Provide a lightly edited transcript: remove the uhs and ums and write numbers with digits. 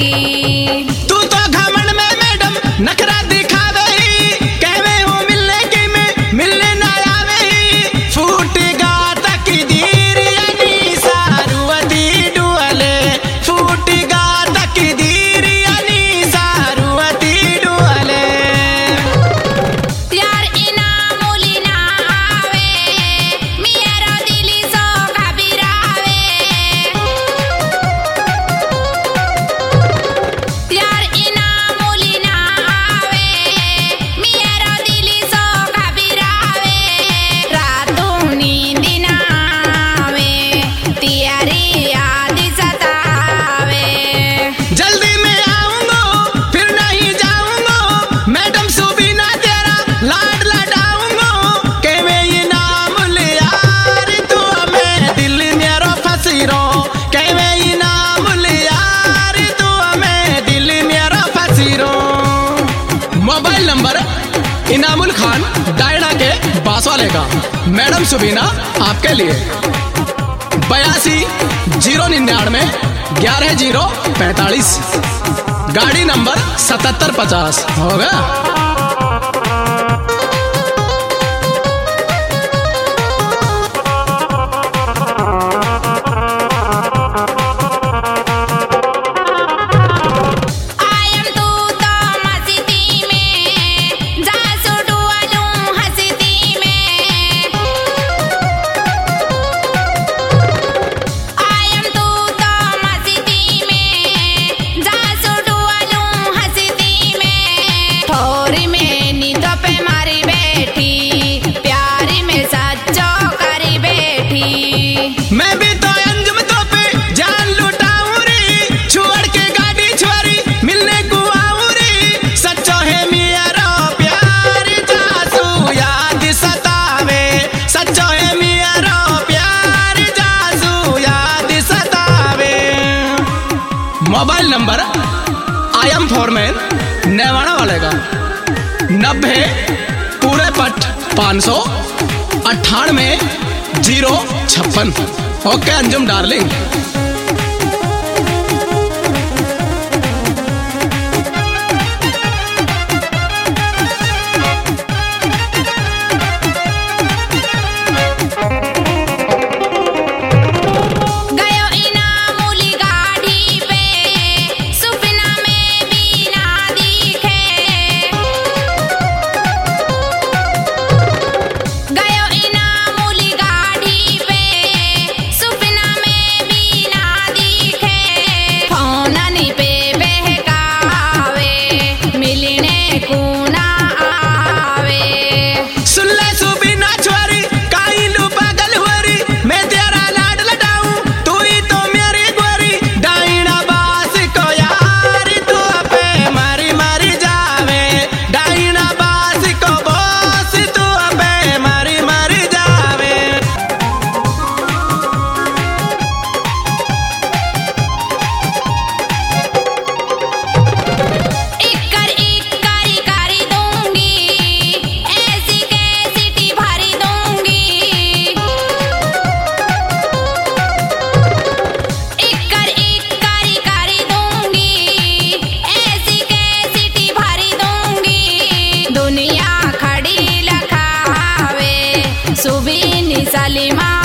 तू तो घमंड में मैडम नखरा दिखावे कहवे हो मिलने की में मिलने ना आवे फूटेगा तकदीर यानी सारुवती डुअले फूटेगा तकदीर यानी सारुवती डुअले यार इना मुली ना आवे मेरा दिल सो घबरावे यार इना मुली ना आवे मेरा दिल सो घबरावे रातों नींद ना आवे तेरी याद सतावे जल्दी में आऊंगा फिर नहीं जाऊंगा मैडम सुबीना तेरा लाड लडाऊंगा कहवे ये नाम ले यार तू हमें दिल मेरो फंसी रो कहवे ये नाम ले यार तू हमें दिल मेरो फंसी रो मोबाइल नंबर इनामुल खान डायना के बास वाले का मैडम सुबीना आपके लिए 82-099-11-045 गाड़ी नंबर 7750 होगा। आयम तू तो मस्ती में जा सुडुअलूं हस्ती में आयम तू तो मस्ती में जा सुडुअलूं हस्ती में थोड़ी में नींद पे मारी बैठी प्यारी में सच्चो करी बैठी मैं भी तो अंजुम तो पे जान लुटाऊं रे छोड़ के गाड़ी छोरी मिलने को आऊं रे सच्चो है मेरा प्यार जासू याद सतावे सच्चो है मेरा प्यार जासू याद सतावे मोबाइल नंबर आई एम फॉरमैन नेवाड़ा वाले का 90 पूरे पट 598-056 ओके अंजुम डार्लिंग। गयो इना मुली गाड़ी पे सुपना में भी ना दिखे गयो इना मुली गाड़ी पे सुपना में भी ना दिखे फोननी पे बहकावे मिलने को ना आवे सुन ले सुबीना छोरी काई लू पागल हुरी मैं तेरा लाड लडाऊं तू ही तो मेरी गोरी डाइना बास को यार तू पे मारी मारी जावे डाइना बास को बॉस तू पे मारी मारी जावे इक्कर करी दूंगी ऐसी कैसी भरी दूंगी इक्कर करी दूंगी ऐसी कैसी भरी दूंगी दुनिया खड़ी लखावे सुबीनी सलीमा